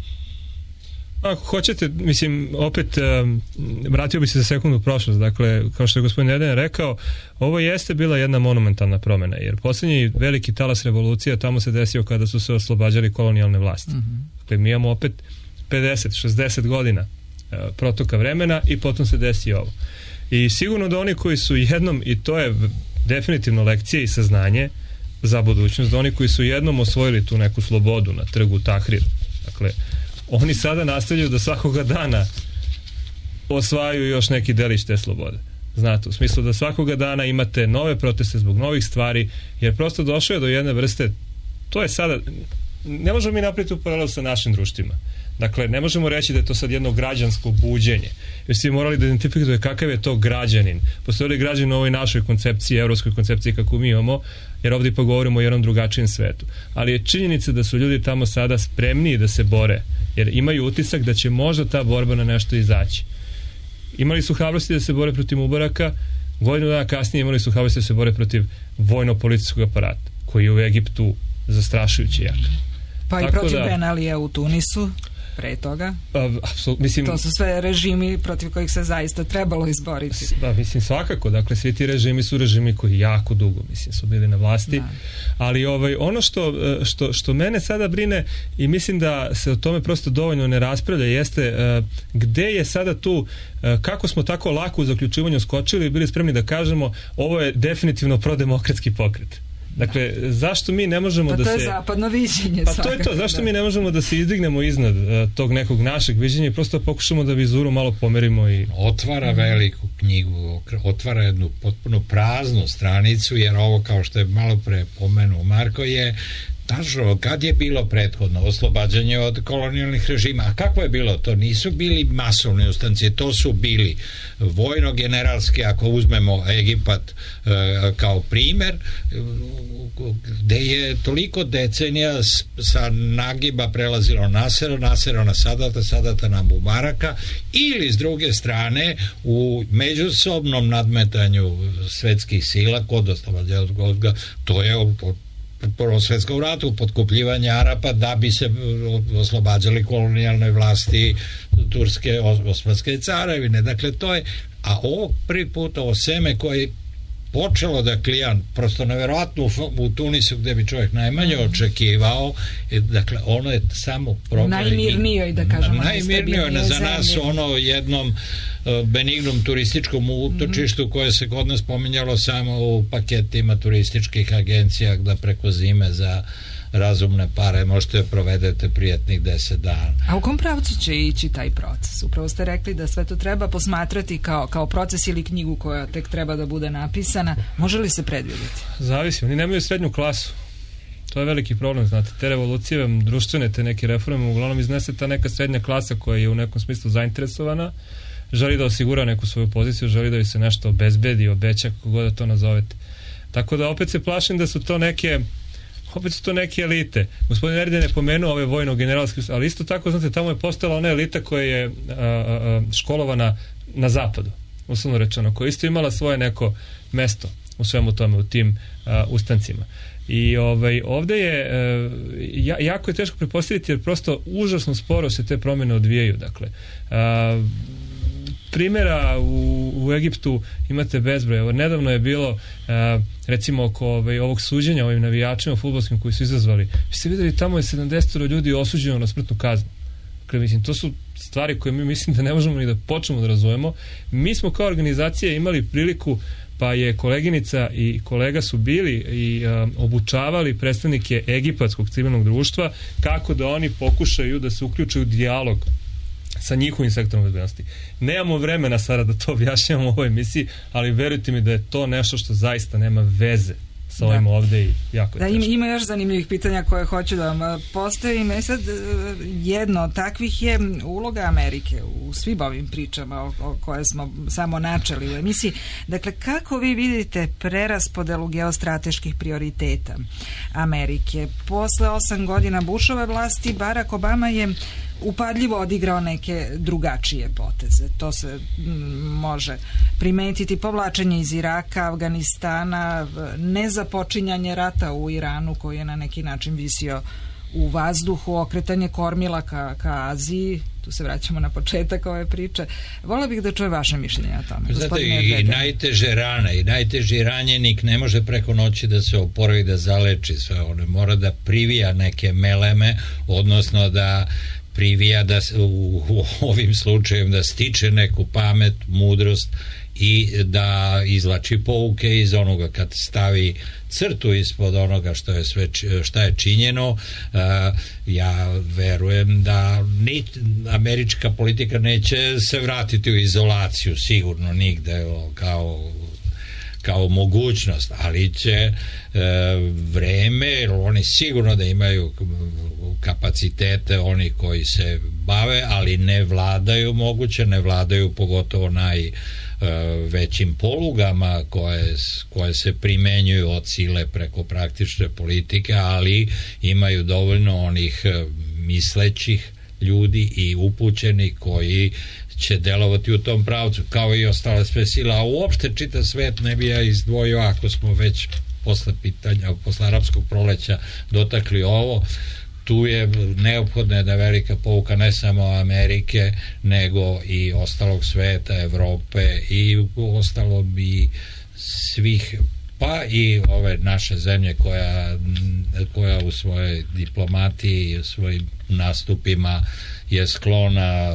Ako hoćete, mislim, opet um, vratio bi se za sekundu u prošlost. Dakle, kao što je gospodin Eden rekao, ovo jeste bila jedna monumentalna promjena, jer posljednji veliki talas revolucija tamo se desio kada su se oslobađali kolonijalne vlasti. Mm-hmm. Dakle, mi imamo opet pedeset šezdeset godina uh, protoka vremena i potom se desi ovo. I sigurno da oni koji su jednom, i to je definitivno lekcija i saznanje za budućnost, da oni koji su jednom osvojili tu neku slobodu na trgu Tahrir, dakle, oni sada nastavljaju da svakoga dana osvajaju još neki delić te slobode. Znate, u smislu da svakoga dana imate nove proteste zbog novih stvari, jer prosto došlo je do jedne vrste, to je sada, ne možemo mi napraviti u paralelu sa našim društvima. Dakle, ne možemo reći da je to sad jedno građansko buđenje. Jer ste morali da identifikujete kakav je to građanin. Postoji li građanin u ovoj našoj koncepciji, evropskoj koncepciji kako mi imamo, jer ovdje pa govorimo o jednom drugačijem svetu. Ali je činjenica da su ljudi tamo sada spremniji da se bore, jer imaju utisak da će možda ta borba na nešto izaći. Imali su hrabrosti da se bore protiv Mubaraka, godinu dana kasnije imali su hrabrosti da se bore protiv vojno-policijskog aparata, koji je u Egiptu zastrašujuće jak. Pa tako i protiv da, Ben Alija u Tunisu pre toga. Apsolutno, mislim, to su sve režimi protiv kojih se zaista trebalo izboriti. Da, mislim, svakako, dakle, svi ti režimi su režimi koji jako dugo, mislim, su bili na vlasti, da. Ali ovaj, ono što, što, što mene sada brine i mislim da se o tome prosto dovoljno ne raspravlja jeste uh, gde je sada tu, uh, kako smo tako lako u zaključivanju skočili i bili spremni da kažemo ovo je definitivno prodemokratski pokret. Dakle, zašto mi ne možemo pa da se... Pa to je zapadno viđenje. Pa to je to, zašto da. mi ne možemo da se izdignemo iznad uh, tog nekog našeg viđenja i prosto pokušamo da vizuru malo pomerimo i... Otvara veliku knjigu, otvara jednu potpuno praznu stranicu, jer ovo, kao što je malo pre pomenuo Marko, je tačno, kad je bilo prethodno oslobađanje od kolonijalnih režima, a kako je bilo? To nisu bili masovni ustanci, to su bili vojno-generalski, ako uzmemo Egipat e, kao primer, gde je toliko decenija sa nagiba prelazilo Nasera, Nasera na Sadata, Sadata na Mubaraka, ili s druge strane u međusobnom nadmetanju svetskih sila kod oslobađanja, to je od Prvom svetskom ratu, potkupljivanje Arapa da bi se oslobađali kolonijalne vlasti Turske, Osmanske carevine. Dakle, to je, a ovo prvi put, ovo seme koje počelo da klija prosto neverovatno u, u Tunisu gde bi čovjek najmanje očekivao, dakle ono je samo problem, najmirnijoj da kažemo, najmirnijoj za nas ono jednom benignom turističkom utočištu mm-hmm. koje se kod nas pominjalo samo u paketima turističkih agencija da preko zime za razumne pare možete provedete prijetnih deset dana. A u kom pravcu će ići taj proces? Upravo ste rekli da sve to treba posmatrati kao, kao proces ili knjigu koja tek treba da bude napisana. Može li se predvidjeti? Zavisi, oni nemaju srednju klasu. To je veliki problem, znate, te revolucije, društvene, te neke reforme, uglavnom iznese ta neka srednja klasa koja je u nekom smislu zainteresovana, želi da osigura neku svoju poziciju, želi da joj se nešto obezbedi, obeća, kako god da to nazovete. Tako da opet se plašim da su to neke opet su to neke elite. Gospodin Erden je pomenuo ove vojno-generalske, ali isto tako, znate, tamo je postala ona elita koja je a, a, školovana na zapadu, uslovno rečeno, koja isto imala svoje neko mesto u svemu tome, u tim a, ustancima. I ovaj, ovde je ja, jako je teško pretpostaviti jer prosto užasno sporo se te promjene odvijaju. Dakle, a, primjera u, u Egiptu imate bezbroj. Evo, nedavno je bilo a, recimo oko ovaj, ovog suđenja ovim navijačima fudbalskim koji su izazvali. Vi ste vidjeli tamo je sedamdeset ljudi osuđeno na smrtnu kaznu. Dakle, mislim, to su stvari koje mi mislim da ne možemo ni da počnemo da razumemo. Mi smo kao organizacija imali priliku, pa je koleginica i kolega su bili i a, obučavali predstavnike egipatskog civilnog društva kako da oni pokušaju da se uključuju u dijalog sa njihovim sektorom bezbednosti. Nemamo vremena sada da to objašnjamo u ovoj emisiji, ali verujte mi da je to nešto što zaista nema veze sa ovim da. Ovde i jako je da, teško. Ima još zanimljivih pitanja koje hoću da vam postavim. E sad, jedno od takvih je uloga Amerike u svim ovim pričama o, o koje smo samo načeli u emisiji. Dakle, kako vi vidite preraspodelu geostrateških prioriteta Amerike? Posle osam godina Bushove vlasti, Barack Obama je upadljivo odigrao neke drugačije poteze. To se m, može primetiti. Povlačenje iz Iraka, Afganistana, nezapočinjanje rata u Iranu koji je na neki način visio u vazduhu, okretanje kormila ka, ka Aziji. Tu se vraćamo na početak ove priče. Vola bih da čuje vaše mišljenje o tome. Znate, i najteže rana i najteži ranjenik ne može preko noći da se oporavi, da zaleči sve. On mora da privija neke meleme, odnosno da privija da u, u ovim slučajevima da stiče neku pamet, mudrost i da izlači pouke iz onoga kad stavi crtu ispod onoga što je sve šta je činjeno. Uh, ja verujem da ni, američka politika neće se vratiti u izolaciju sigurno nigde kao kao mogućnost, ali će e, vreme, oni sigurno da imaju kapacitete oni koji se bave, ali ne vladaju moguće, ne vladaju pogotovo naj većim polugama koje, koje se primenjuju od sile preko praktične politike, ali imaju dovoljno onih mislećih ljudi i upućeni koji će delovati u tom pravcu, kao i ostale sve sila, a uopšte čitav svet ne bi ja izdvojio, ako smo već posle pitanja, posle arapskog proleća dotakli ovo, tu je neophodna jedna velika pouka ne samo Amerike, nego i ostalog sveta, Evrope i ostalom i svih, pa i ove naše zemlje koja, koja u svojoj diplomatiji i u svojim nastupima je sklona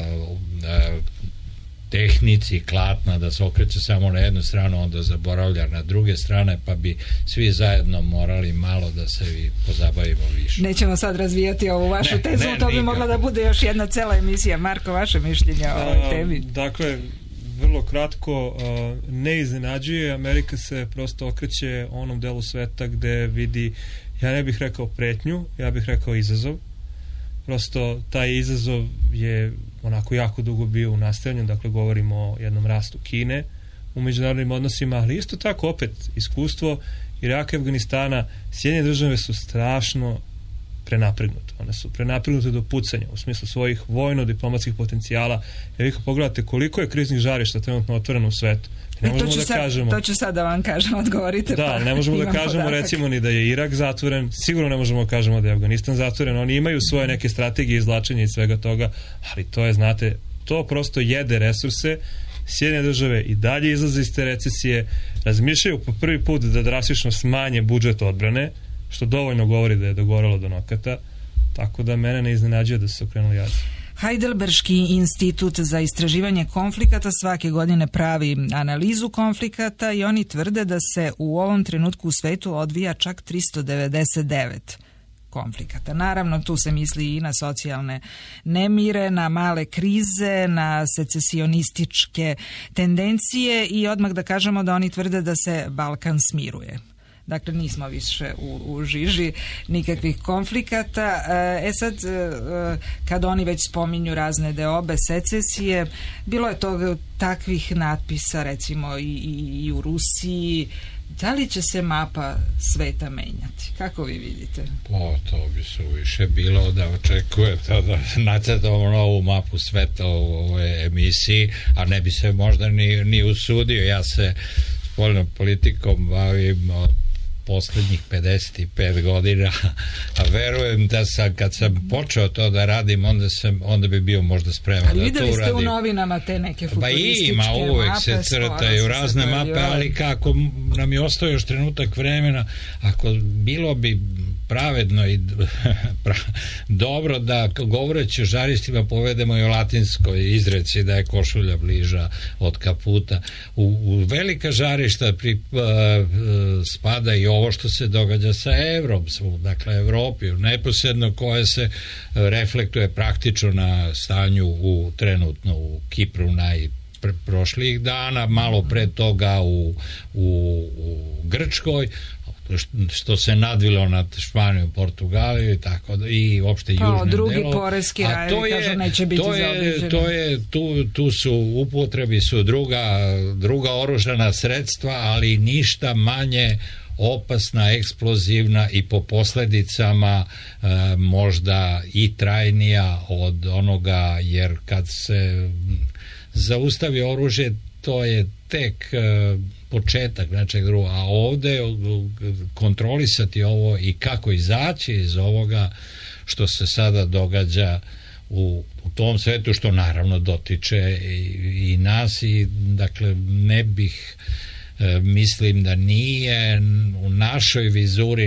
tehnici klatna da se okreće samo na jednu stranu, onda zaboravlja na druge strane, pa bi svi zajedno morali malo da se pozabavimo više. Nećemo sad razvijati ovu vašu ne, tezu, ne, to bi nikako. Mogla da bude još jedna cela emisija. Marko, vaše mišljenje o ovoj temi? Dakle, vrlo kratko, ne iznenađuje, Amerika se prosto okreće onom delu sveta gde vidi ja ne bih rekao pretnju, ja bih rekao izazov. Prosto taj izazov je onako jako dugo bio u nastajanju, dakle govorimo o jednom rastu Kine u međunarodnim odnosima, ali isto tako opet iskustvo Iraka i Afganistana. Sjedinjene države su strašno prenapregnute. One su prenapregnute do pucanja u smislu svojih vojno-diplomatskih potencijala. Jer vi kad pogledate koliko je kriznih žarišta trenutno otvoreno u svetu. Ne možemo to, ću da sad, kažemo, to ću sad da vam kažem, odgovorite. Da, pa ne možemo da kažemo podatak. recimo ni da je Irak zatvoren, sigurno ne možemo da kažemo da je Afganistan zatvoren, oni imaju svoje neke strategije izvlačenja i svega toga, ali to je, znate, to prosto jede resurse. Sjedinjene države i dalje izlaze iz te recesije, razmišljaju po prvi put da drastično smanje budžet odbrane, što dovoljno govori da je dogoralo do nokata, tako da mene ne iznenađuje da su se okrenuli jaci. Heidelberški institut za istraživanje konflikata svake godine pravi analizu konflikata i oni tvrde da se u ovom trenutku u svetu odvija čak tristo devedeset devet konflikata. Naravno, tu se misli i na socijalne nemire, na male krize, na secesionističke tendencije i odmah da kažemo da oni tvrde da se Balkan smiruje. Dakle, nismo više u, u žiži nikakvih konflikata. E sad, kad oni već spominju razne deobe secesije, bilo je to takvih natpisa, recimo, i, i, i u Rusiji. Da li će se mapa sveta menjati? Kako vi vidite? Pa, to bi su više bilo da očekujete da nacrtamo novu mapu sveta u ovoj emisiji, a ne bi se možda ni, ni usudio. Ja se spoljnom politikom bavim od posljednjih pedeset pet godina, a verujem da sam, kad sam počeo to da radim, onda, sam, onda bi bio možda spreman ali da to uradim. Ali videli ste u novinama te neke futurističke mape? Pa ima, uvek mape, se crtaju razne mape, ali kako nam je ostao još trenutak vremena, ako bilo bi pravedno i pra, dobro da govoreći o žaristima povedemo i o latinskoj izreci da je košulja bliža od kaputa. U, u velika žarišta pri, uh, spada i ovo što se događa sa Evrom, dakle Evropi, neposredno koje se reflektuje praktično na stanju u trenutno u Kipru naj prošlih dana, malo pre toga u, u, u Grčkoj, što se nadvilo nad Španijom, Portugaliju i tako da, i uopšte južnim delom. Drugi poreski rajevi kažu neće biti zaobiđeni. To je, tu, tu su upotrebi su druga, druga oružana sredstva, ali ništa manje opasna, eksplozivna i po posledicama e, možda i trajnija od onoga, jer kad se zaustavi oružje, to je tek e, početak nečeg druga, a ovde kontrolisati ovo i kako izaći iz ovoga što se sada događa u, u tom svetu, što naravno dotiče i, i nas i dakle ne bih e, mislim da nije u našoj vizuri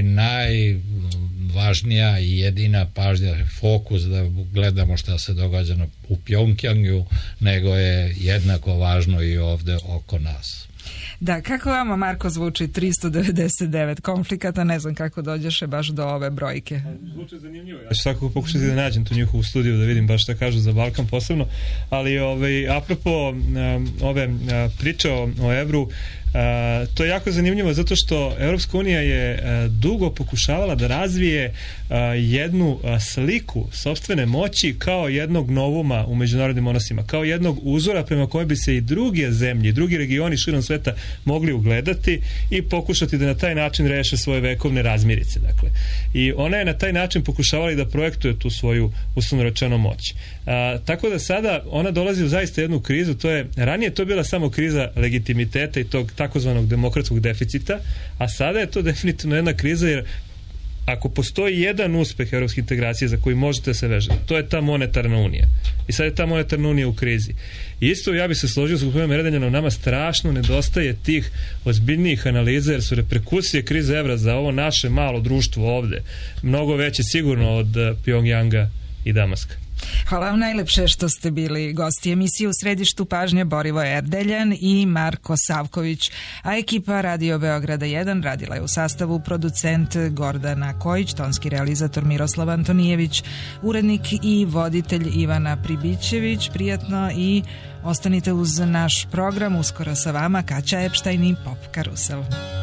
najvažnija i jedina pažnja, fokus da gledamo šta se događa u Pjongjangu, nego je jednako važno i ovde oko nas. Da, kako vama, Marko, zvuči tristo devedeset devet konflikata? Ne znam kako dođeše baš do ove brojke. Zvuči zanimljivo. Ja ću svakako pokušati da nađem tu njihovu studiju da vidim baš šta kažu za Balkan posebno, ali ovaj, apropo um, ove uh, priče o, o evru, uh, to je jako zanimljivo zato što Evropska unija je uh, dugo pokušavala da razvije uh, jednu uh, sliku sopstvene moći kao jednog novuma u međunarodnim odnosima, kao jednog uzora prema kojoj bi se i druge zemlje, drugi regioni širom sveta mogli ugledati i pokušati da na taj način reše svoje vekovne razmirice. Dakle. I ona je na taj način pokušavala i da projektuje tu svoju uslovno rečeno moć. A, tako da sada ona dolazi u zaista jednu krizu, to je, ranije to bila samo kriza legitimiteta i tog takozvanog demokratskog deficita, a sada je to definitivno jedna kriza, jer ako postoji jedan uspeh evropske integracije za koji možete se vežati, to je ta monetarna unija. I sad je ta monetarna unija u krizi. I isto ja bi se složio s gospodinom Erdeljanom, nama strašno nedostaje tih ozbiljnijih analiza, jer su reperkusije krize evra za ovo naše malo društvo ovde mnogo veće sigurno od Pjongjanga i Damaska. Hvala vam najlepše što ste bili gosti emisije. U središtu pažnje Borivoje Erdeljan i Marko Savković, a ekipa Radio Beograda jedan radila je u sastavu producent Gordana Kojić, tonski realizator Miroslav Antonijević, urednik i voditelj Ivana Pribićević. Prijatno i ostanite uz naš program. Uskoro sa vama Kaća Epštajn i Pop Karusel.